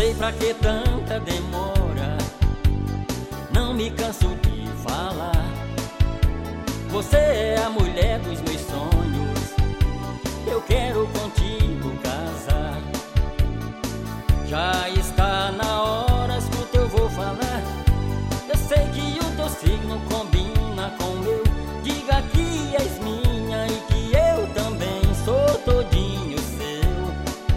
sei pra que tanta demora, não me canso de falar. Você é a mulher dos meus sonhos, eu quero contigo casar. Já está na hora, escuta, eu vou falar. Eu sei que o teu signo combina com o meu. Diga que és minha e que eu também sou todinho seu.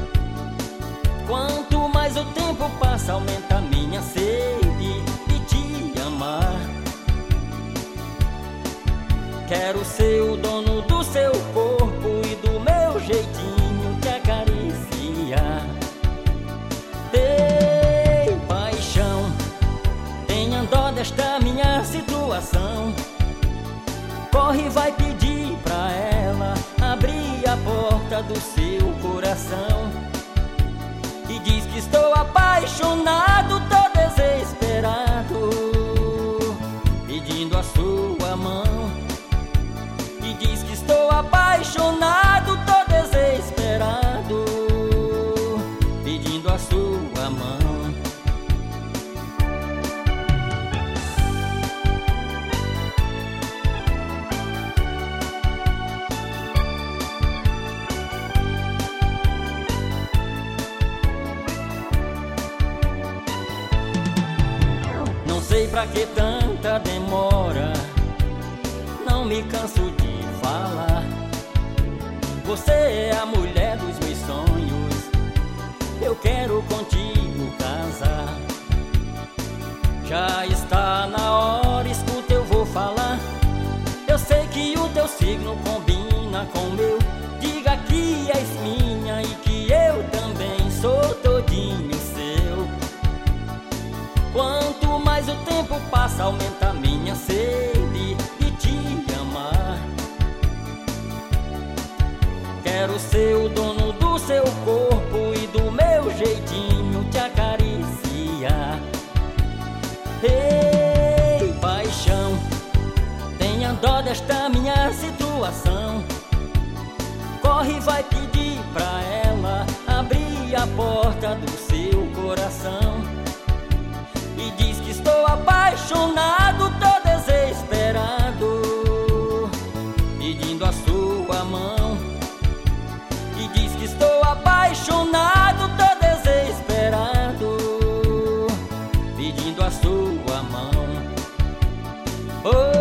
Quanto mais o tempo passa, aumenta a minha sede de te amar. Quero ser o dono do seu corpo e do meu jeitinho te acariciar. Ei, paixão, tenha dó desta minha situação. Corre e vai pedir pra ela abrir a porta do seu coração. E diz que estou apaixonado, tô desesperado, pedindo a sua mão. E diz que estou apaixonado, tô desesperado, pedindo a sua mão. Não sei pra que tanta demora, não me canso de falar. Você é a mulher dos meus sonhos, eu quero contigo casar. Já está na hora, escuta, eu vou falar. Eu sei que o teu signo combina com o meu. Diga que és minha e que eu também sou todinho seu. Quanto mais o tempo passa, aumenta a minha sede de te amar. Quero ser o dono do seu corpo e do meu jeitinho te acariciar. Ei, paixão, tenha dó desta minha situação. Corre e vai pedir pra ela abrir a porta do seu coração. E diz que estou apaixonado, tô desesperado, pedindo a sua mão. E diz que estou apaixonado, tô desesperado, pedindo a sua mão. Oh.